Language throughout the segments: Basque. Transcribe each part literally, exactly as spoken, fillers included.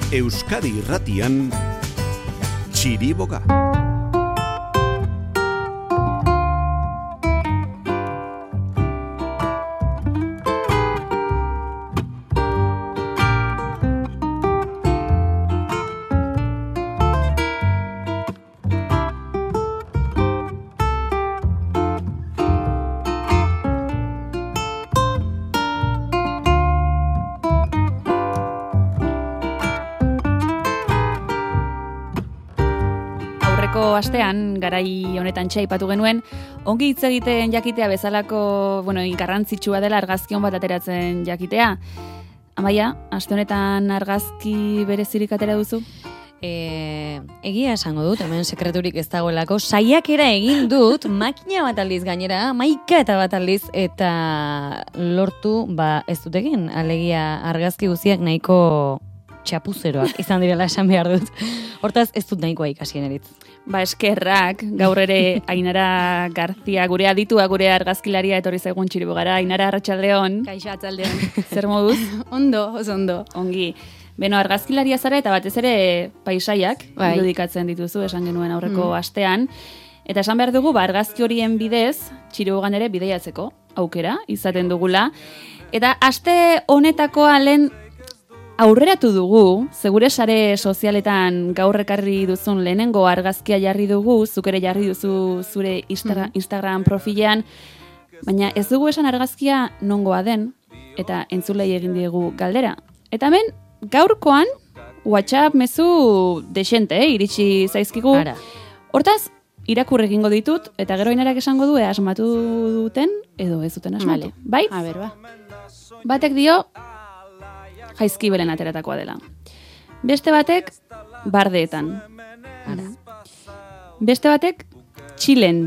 Euskadi Irratian Txiriboga. Astean, garai honetan txaipatu genuen, ongi hitz egiten jakitea bezalako, bueno, garrantzitsua dela argazki on bat ateratzen jakitea. Amaia, aste honetan argazki berezirik atera duzu? E, egia esango dut, hemen sekreturik ez dagoelako, saiakera egin dut, makina bat aldiz gainera, maika eta bat aldiz, eta lortu, ba, ez dut egin, alegia argazki guziak nahiko txapuzeroak izan direla esan behar dut. Hortaz, ez dut nahikoa ikasien eritz. Ba, eskerrak, gaur ere Ainara Garzia, gure aditua, gure argazkilaria etorri zaigun Txiribogara. Ainara, arratsaldeon. Kaixo, arratsaldeon. Zer moduz? Ondo, oso ondo. Ongi. Beno, argazkilaria zara eta batez ere paisaiak bai. irudikatzen dituzu, esan genuen aurreko mm. astean. Eta esan behar dugu, ba, argazki horien bidez, Txiribogan ere bideiatzeko aukera izaten dugula. Eta aste honetakoa lehen aurreratu dugu, segure sare sozialetan gaur ekarri duzun lehenengo argazkia jarri dugu, zuk ere jarri duzu zure Instagram, Instagram profilean, baina ez dugu esan argazkia nongoa den, eta entzulei egin diegu galdera. Eta hemen, gaurkoan, WhatsApp mezu desente, eh, iritsi zaizkigu. Ara. Hortaz, irakur egingo ditut, eta gero Ainarak esango du, asmatu duten, edo ez duten asmatu. Vale. Bai? A ber, ba. Batek dio, Jaizkibelen ateratakoa dela. Beste batek, Bardeetan. Ara. Beste batek, Txilen.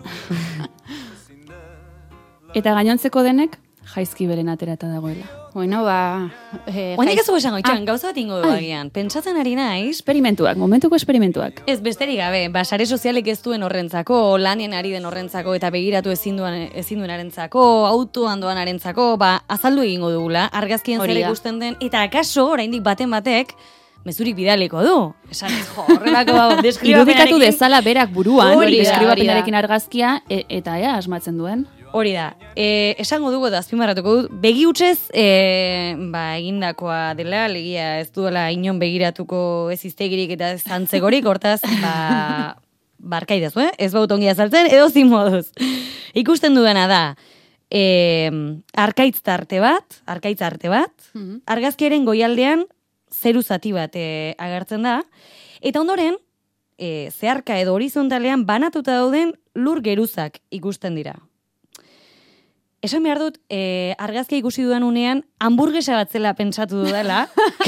Eta gainontzeko denek, Jaizkibelen aterata dagoela. Bueno, ba... Eh, Oinek ez dugu esango, itxan, gauza bat ingo du agian. Pentsatzen ari naiz... Esperimentuak, momentuko esperimentuak. Ez, besterik gabe, ba, sare sozialek ez duen horrentzako, lanien ari den horrentzako, eta begiratu ezin duen, ezin duen arentzako, autoan doan arentzako, ba, azaldu egingo dugula, argazkien zer ikusten den, eta akaso, oraindik baten batek, mezurik bidaliko du. Esan ez, jo, horrelako hau, irudikatu dezala berak buruan, hori da, deskribapenarekin argazkia, e, eta ea, asmatzen duen. Hori da, e, esango dugu eta azpimarratuko dut, begi hutsez e, ba, egindakoa dela, legia ez duela inon begiratuko ez iztegirik eta ez antzegorik, hortaz, ba, barkaidazu, eh? Ez baut ongi azaltzen, edo zin moduz. Ikusten dudana da, e, arkaitz tarte bat, arkaitz arte bat, mm-hmm. argazkiaren goialdean zeru zati bat e, agertzen da, eta ondoren, e, zeharka edo horizontalean banatuta dauden lur geruzak ikusten dira. Esan behar dut, eh, argazkia ikusi dudan unean, hamburguesa bat zela pentsatu dudala.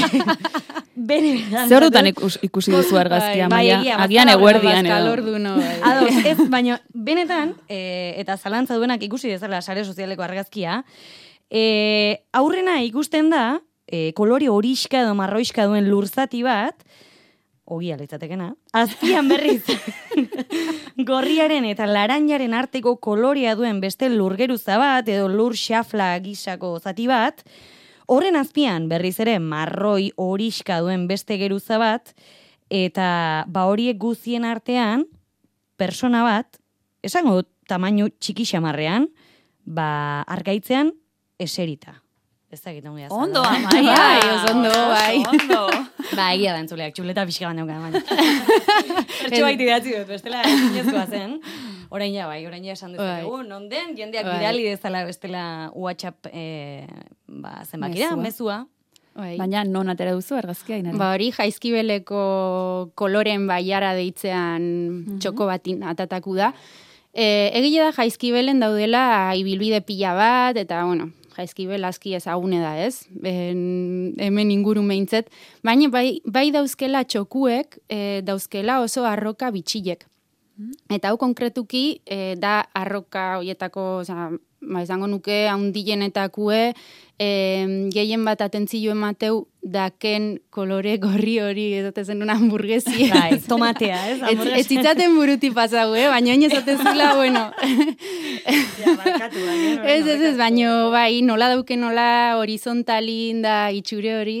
Zer dutan ikus, ikusi duzu argazkia, bai, Maia? Bai, agian eguerdian edo. edo. Ados, ez, baina benetan, eh, eta zalantza duenak ikusi dezala sare sozialeko argazkia, eh, aurrena ikusten da, eh, kolore horiska edo marroiska duen lurzati bat, ogia litzatekena, azpian berriz, gorriaren eta laranjaren arteko kolorea duen beste lurgeruza bat, edo lur xafla gisako zati bat, horren azpian berriz ere marroi horiska duen beste geruza bat, eta ba horiek guztien artean, persona bat, esango dut tamainu txiki xamarrean, ba argaitzean eserita. Ez da egiten guia. Ondo, Amaia. Bai, oso ondo, bai. Ondo. Ba, egia da entzuleak, txuleta pixka bat neuka, baina. Ertxo baiti datzi dut, bestela inezkoa zen. Orain ja, bai, orain ja esan dezakegu, non den, jendeak bidali dezala bestela WhatsApp, eh, ba, zenbakira, mezua. Bai. Baina non atera duzu argazkia, Ainara? Ba, hori Jaizkibeleko koloren baiara deitzean mm-hmm. txoko batin atataku da. E, egile da Jaizkibelen daudela ibilbide pila bat, eta, bueno, Jaizkibel aski ezagune da, ez? Ben, hemen inguru meintzet. Baina bai, bai dauzkela txokuek, e, dauzkela oso arroka bitxilek. Eta hau konkretuki e, da arroka horietako, oza, ba, izango nuke, haundilenetakue, e, gehien bat atentzio emateu daken kolore gorri hori ezotezen una hamburguesia. Bai, tomatea, ez? Ez, ez itzaten buruti pasau, eh? Baina hain ezotezula, bueno. Ja, barkatu, baina. Ez, ez, ez, baina bai, nola dauke nola horizontalin da itxure hori,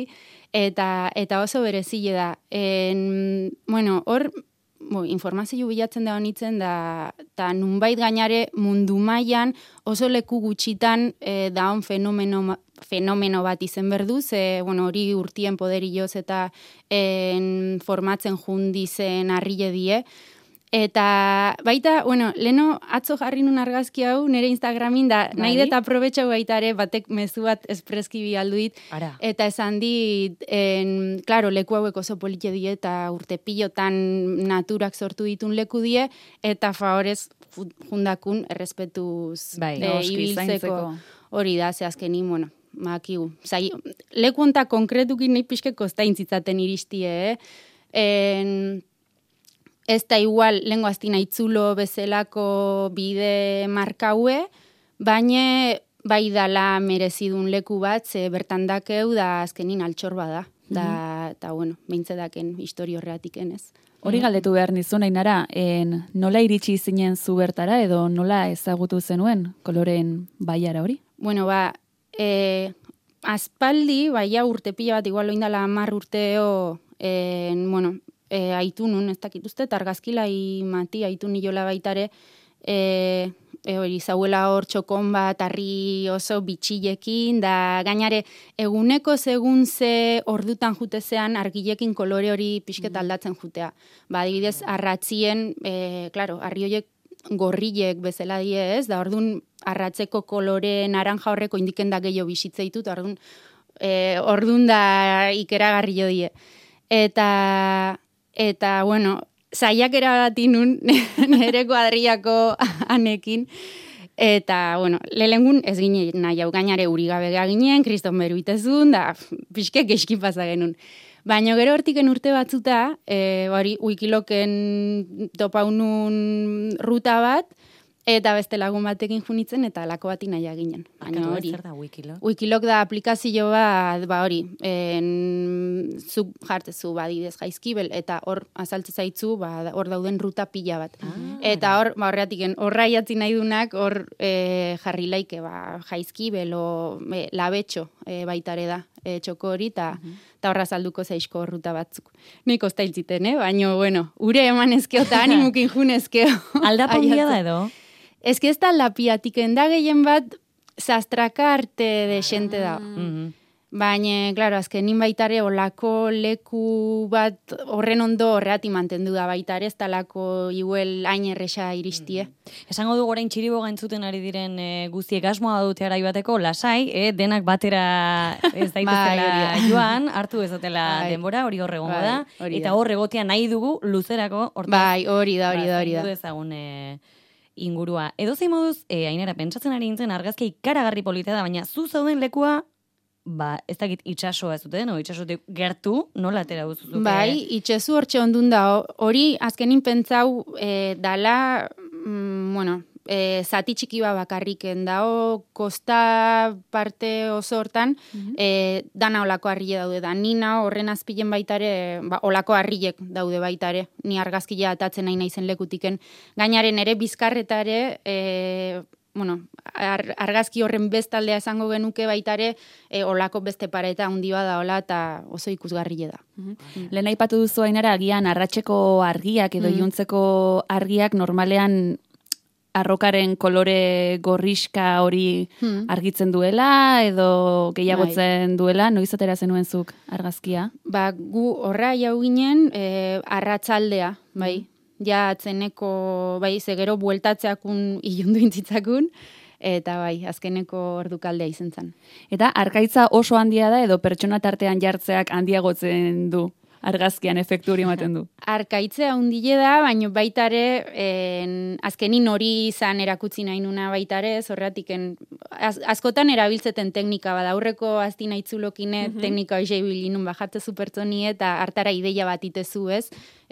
eta, eta oso berezile da. En, bueno, hor, bo, informazio bilatzen da honitzen, da, da nunbait gainare mundu mailan oso leku gutxitan e, daun fenomeno, fenomeno bat izen berdu, ze, bueno, hori urtien poderioz eta en, formatzen jundizen arrile die. Eta baita, bueno, leno atzo jarri nun argazki hau nire Instagramin da, bai? Nahi dut aprobetxau baita ere, batek mezu bat espreski bialdu dit. Ara. Eta esan dit, en, klaro, leku hauek oso politxe die, eta urte pilotan naturak sortu ditun leku die, eta favorez jundakun errespetuz bai, e, oski, ibiltzeko hori da, ze azkeni, bueno, makigu. Zai, leku onta konkretukin nahi pixke kostaintzitzaten iristie, eh? En, ez da igual, lengo aztina itzulo bezalako bide markaue, baina bai dala merezidun leku bat, ze bertan dakeu da azkenin altxor bada. Da, mm-hmm. eta bueno, behintzedaken historio horreatik enez. Hori galdetu behar nizun, Ainara, en, nola iritsi zinen zu bertara, edo nola ezagutu zenuen koloren baiara hori? Bueno, ba, e, aspaldi, baia urte pila bat, igual oindala hamar urteo, en, bueno, E, aitunun, ez dakituzte, argazkilai mati aitun nilola baitare, e, e, hori zauela hor txokon bat, arri oso bitxilekin, da gainare eguneko segun ze ordutan jutezean argilekin kolore hori pixket aldatzen jutea. Ba, adibidez, arratzien, e, klaro, arri horiek gorrilek bezala die ez, da orduan arratzeko kolore naranja horreko indiken da gehiago bizitzeitut, orduan, e, orduan da ikeragarri jo die. Eta... Eta, bueno, saiakera bat inun nire kuadriako anekin. Eta, bueno, lehengun ez ginen nahi hau gainare urigabe ginen, kriston beru itezun, da pixke geski pasa genuen. Baina gero hortiken urte batzuta, e, bari, wikiloken topaunun ruta bat, eta beste lagun batekin junitzen, eta lako bati nahi ginen. Baina hori. Zer da Wikilok? Wikilok da aplikazio bat, ba hori, en, zu jartezu badidez jaizkibel, eta hor azaltze zaitzu, ba, hor dauden ruta pila bat. Ah, eta hor, ba horreatiken, horra jatzi nahi dunak, hor e, jarri laike, ba, jaizkibel, o e, labetxo e, baitare da, e, txoko hori, eta uh-huh. horra zalduko zaizko ruta batzuk. Nik ostailtziten, eh? Baina, bueno, ure eman ezkeo, eta animukin jun ezkeo. Aldapa hundia da edo? Ez que ez da lapiatik enda gehien bat zastraka arte de xente da. Mm-hmm. Baina, klaro, azkenin baitare olako leku bat horren ondo horreati mantendu da baitare, ez talako iguel hain erresa iristie. Mm-hmm. Esango du gorain txiriboga entzuten ari diren e, guztiek asmoa dute arai bateko, lasai, e, denak batera ez daitezela bai, joan, hartu ez dutela bai, denbora, hori horregongo bai, da, hori eta hor egotea nahi dugu luzerako. Hortaz, bai, hori da, hori da, hori da. Ba, ezagun, e, ingurua. Edo zein moduz, e, Ainara, pentsatzen ari nintzen argazkia ikaragarri politea da, baina zu zauden lekua, ba, ez dakit itxasoa ez duten, o itxasotik gertu, nola atera guzuzuke? Bai, itxasu hortxe ondun da, hori azkenin pentsau e, dala, mm, bueno, e, zati txiki ba bakarriken dao, kosta parte oso hortan, mm-hmm. e, dana olako harrile daude da. Nina horren azpilen baitare, ba, olako harrilek daude baitare. Ni argazkia atatzen nahi naizen lekutiken. Gainaren ere bizkarretare, e, bueno, ar, argazki horren bestaldea esango genuke baitare, e, olako beste pareta handi bada hola eta oso ikusgarrile da. Mm-hmm. Lehen aipatu duzu Ainara, agian arratseko argiak edo mm-hmm. iluntzeko argiak normalean arrokaren kolore gorriska hori hmm. argitzen duela, edo gehiagotzen bai. duela, noiz atera zenuen zuk argazkia? Ba, gu horra jau ginen, e, arratzaldea, bai. Ja, atzeneko, bai, zegero bueltatzeakun ilundu intzitzakun, eta bai, azkeneko ordukaldea izen zen. Eta arkaitza oso handia da, edo pertsona tartean jartzeak handiagotzen du? Argazkian efektu hori ematen du. Arkaitzea hundile da, baina baitare, en, azkenin hori izan erakutsi nahi nuna baitare, zorratiken, az, askotan erabiltzeten teknika bada, aurreko aztina itzulokine mm-hmm. teknika hori bilinun bajatzezu pertsonie, eta hartara ideia bat itezu ez,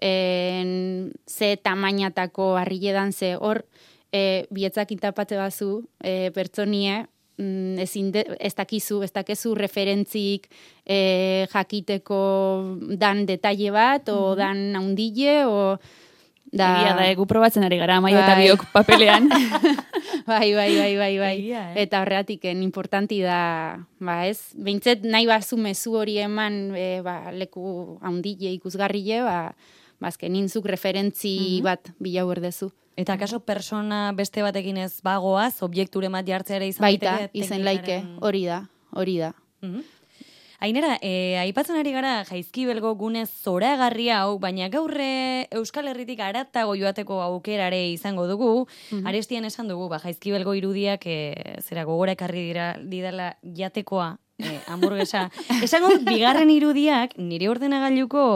en, ze tamainatako harriledan ze hor, e, bietzak intapatze bazu, e, pertsonie, ezin de, ez dakizu, ez dakizu referentzik e, jakiteko dan detaile bat, o dan haundile, o Da... Egia da, egu probatzen ari gara, Amaia eta biok papelean. bai, bai, bai, bai, bai. Egia, eh? Eta horretiken importanti da, ba ez, behintzet nahi bazu mezu hori eman e, ba, leku handile ikusgarrile, ba, bazkenin zuk referentzi mm-hmm. bat bilau erdezu. Eta kaso persona beste batekin ez bagoaz, objekture bat jartzeare izan baita, izen laike, hori da, hori da. Mm-hmm. Ainera, e, aipatzen ari gara Jaizkibelgo gune zoragarria hau, baina gaurre Euskal Herritik aratago joateko aukerare izango dugu. Mm-hmm. Arestian esan dugu, ba, Jaizkibelgo irudiak e, zera gogora ekarri dira didala jatekoa, e, hamburguesa. Esango bigarren irudiak nire ordenagailuko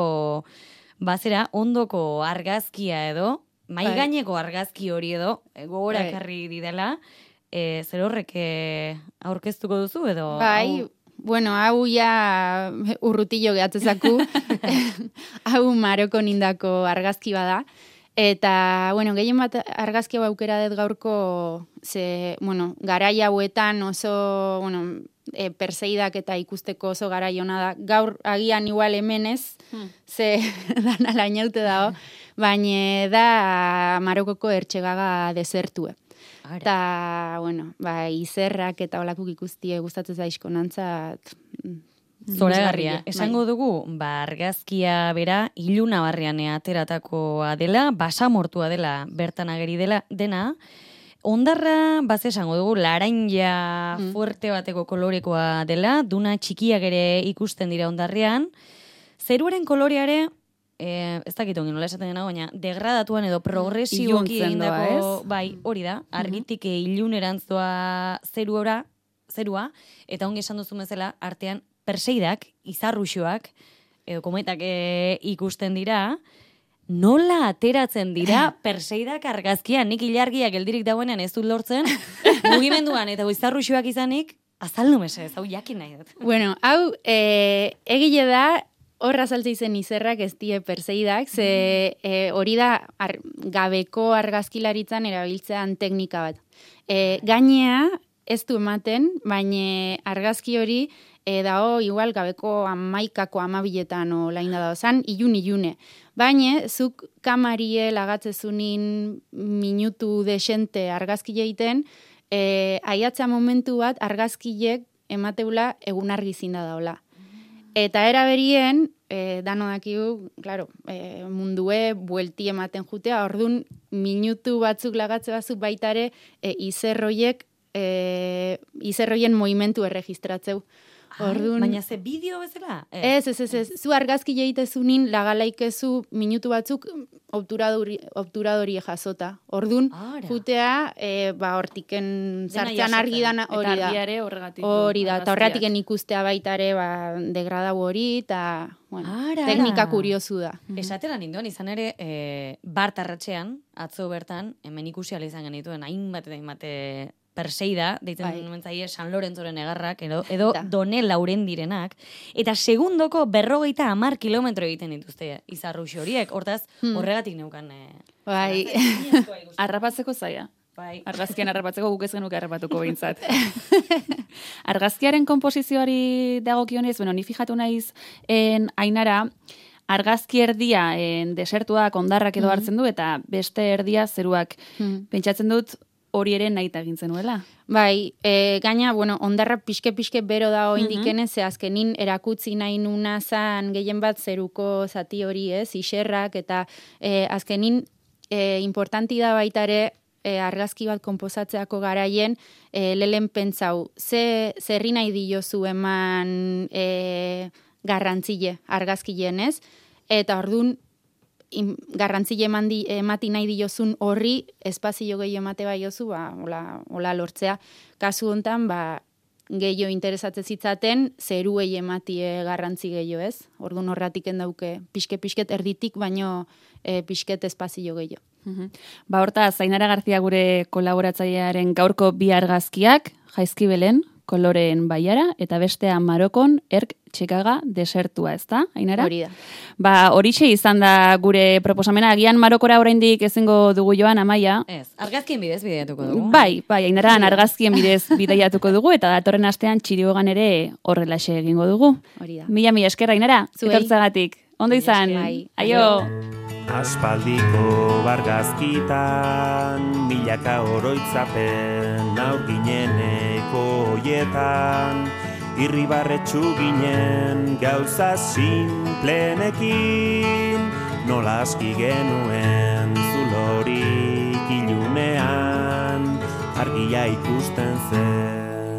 bazera ondoko argazkia edo, mai gaineko argazki hori edo, e, gogora ekarri didala. E, zer horrek e, aurkeztuko duzu edo? Bai, hau... Bueno, hau ja urrutillo gehatzezaku, hau Maroko nindako argazki bada, eta, bueno, gehien bat argazki hau aukera dut gaurko, ze, bueno, garai hauetan oso, bueno, e, perseidak eta ikusteko oso garai hona da, gaur agian igual hemenez, hmm. ze dana lainaute dago, baina da Marokoko ertxegaga desertue. Eta, bueno, ba, izerrak eta olakuk ikustie gustatzen zaizko nantzat. Zoragarria. Esango dugu, ba, argazkia bera, iluna barrian ateratakoa dela, basamortua dela, bertan ageri dela, dena. Ondarra, baz esango dugu, laranja mm. fuerte bateko kolorekoa dela, duna txikiak ere ikusten dira ondarrean. Zeruaren koloreare, Eh, ez dakit ongin, nola esaten dena, baina degradatuan edo progresiboki egindako, bai, hori da, argitik mm-hmm. ilunerantzua zerua, zerua, eta ongi esan duzu bezala, artean perseidak, izarruxoak, edo kometak e, ikusten dira, nola ateratzen dira perseidak argazkian, nik ilargiak geldirik dagoenean ez dut lortzen, mugimenduan eta izarruxoak izanik, azaldu mesez, hau jakin nahi dut. Bueno, hau, e, egile da, horra saltze izen izerrak ez die perseidak, ze e, hori da ar, gabeko argazkilaritzan erabiltzean teknika bat. E, gainea ez du ematen, baina argazki hori e, dao igual gabeko amaikako amabiletan olain da dauzan, ilun-ilune. Baina zuk kamarie lagatzezunin minutu desente argazkile egiten, e, aiatzea momentu bat argazkilek emateula egunargi zinda daola. Eta era berien, e, dano dakigu, claro, e, mundue buelti ematen jutea, orduan minutu batzuk lagatze batzuk baitare e, izerroiek, e, izerroien movimentu erregistratzeu. Ordun, baina ze bideo bezala? Ez, ez, ez, ez. Zu argazki jeitezunin lagalaikezu minutu batzuk obturadori, obturadori jasota. Ordun, jutea, e, ba, hortiken zartzean argi dana hori da. Eta argiare horregatik. Hori da, eta horretiken ikustea baitare, ba, degradau hori, eta, bueno, ara, teknika kuriosu da. Esatera ninduan, izan ere, e, bart arratxean, atzo bertan, hemen ikusi ala izan genituen, hainbat eta hainbat perseida, deitzen bai. Numentzaie San Lorentzoren egarrak, edo, edo Done Lauren direnak, eta segundoko berrogeita hamar kilometro egiten dituzte izarruxo horiek, hortaz, hmm. horregatik neukan. Eh, bai, arrapatzeko zaia. Bai. Argazkian arrapatzeko guk ez genuke arrapatuko behintzat. Argazkiaren komposizioari dagokionez, bueno, ni fijatu naiz en Ainara, argazki erdia en desertuak, ondarrak edo hartzen du, eta beste erdia zeruak. Mm. Pentsatzen dut, hori ere nahi egin zenuela. Bai, e, gaina, bueno, ondarra pixke-pixke bero da oindikene, mm-hmm. ze azkenin erakutzi nahi nuna zan gehien bat zeruko zati hori ez, iserrak, eta e, azkenin e, importanti da baitare e, argazki bat konposatzeako garaien, e, lelen pentsau, ze zerri nahi diozu eman e, garrantzile argazkilen ez, eta ordun garrantzile emandi, emati nahi diozun horri espazio gehiago emate bai jozu, ba, hola, hola lortzea. Kasu hontan, ba, gehiago interesatzen zitzaten, zeruei ematie garrantzi gehiago ez. Orduan horratik endauke pixke-pixket erditik, baino e, pixket espazio gehiago. Mm-hmm. Ba, horta, Ainara Garzia gure kolaboratzailearen gaurko bi argazkiak, Jaizkibelen, koloreen baiara, eta bestea Marokon, erk txekaga desertua, ez da, Ainara? Hori da. Ba, horixe izan da gure proposamena, agian Marokora oraindik ezingo dugu joan, Amaia. Ez, argazkien bidez bideiatuko dugu. Bai, bai, Ainara, argazkien bidez bideiatuko dugu, eta datorren astean Txiribogan ere horrelaxe egingo dugu. Hori da. Mila, mila esker, Ainara, etortzagatik. Ondo izan. Bai. Aio. Aspaldiko bargazkitan, milaka oroitzapen aurgineneko hoietan, irribarretxu ginen gauza simplenekin, nola aski genuen zulorik ilunean, argia ikusten zen.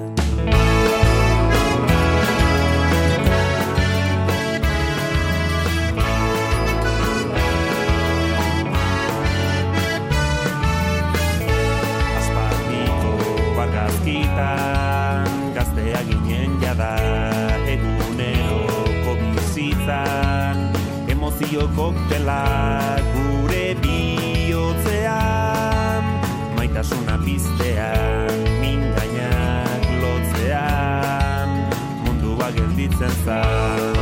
Gaztea ginen jada eguneroko bizitzan, emozio koktelak gure bihotzean, maitasuna piztean, mingainak lotzean, mundua gelditzen zan.